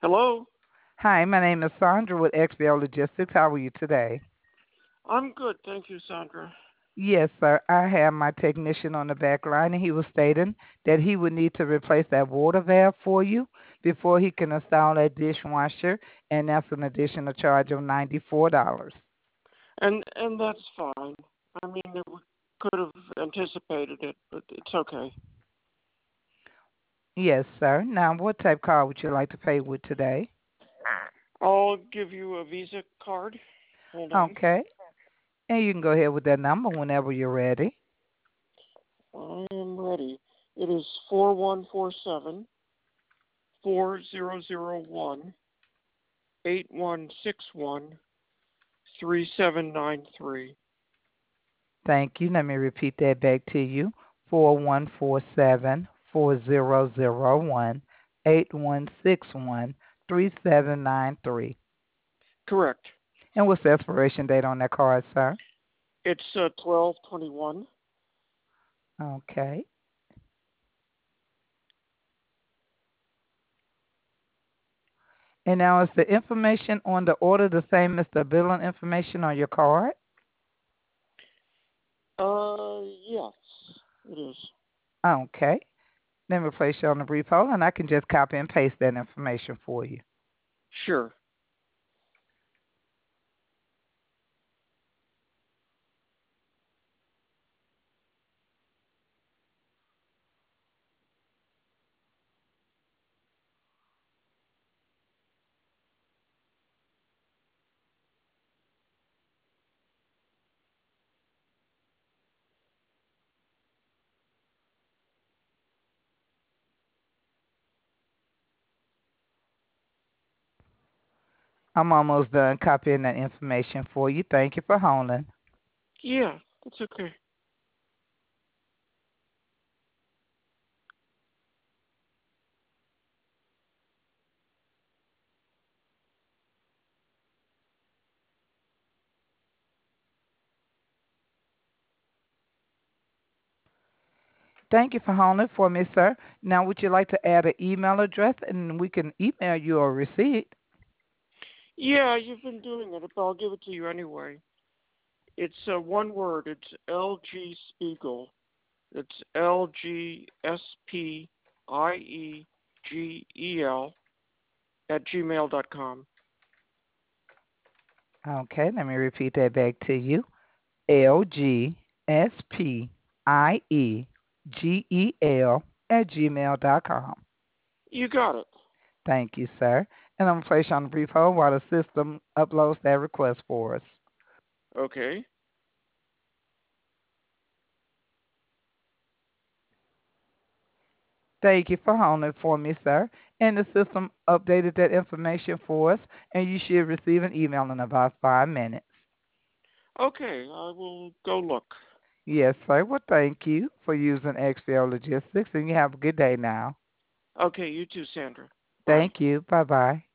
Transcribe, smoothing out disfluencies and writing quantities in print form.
Hello? Hi, my name is Sandra with XBL Logistics. How are you today? I'm good, thank you, Sandra. Yes, sir. I have my technician on the back line, and he was stating that he would need to replace that water valve for you before he can install that dishwasher, and that's an additional charge of $94. And that's fine. I mean, we could have anticipated it, but it's okay. Yes, sir. Now, what type card would you like to pay with today? I'll give you a Visa card. Hold on. Okay. And you can go ahead with that number whenever you're ready. I am ready. It is 4147-4101-8161-3793. Thank you. Let me repeat that back to you. 4147-4001-8161-3793. Correct. And what's the expiration date on that card, sir? It's 1221. Okay. And now is the information on the order the same as the billing information on your card? Yes, it is. Okay. Let me place you on the brief hold, and I can just copy and paste that information for you. Sure. I'm almost done copying that information for you. Thank you for holding. Yeah, that's okay. Thank you for holding for me, sir. Now, would you like to add an email address, and we can email you a receipt? Yeah, you've been doing it, but I'll give it to you anyway. It's one word. It's LG Spiegel. It's LGSPIEGEL @gmail.com. Okay, let me repeat that back to you. LGSPIEGEL You got it. Thank you, sir. And I'm going to place you on a brief hold while the system uploads that request for us. Okay. Thank you for holding for me, sir. And the system updated that information for us, and you should receive an email in about 5 minutes. Okay, I will go look. Yes, sir. Well, thank you for using XL Logistics, and you have a good day now. Okay, you too, Sandra. Bye. Thank you. Bye-bye.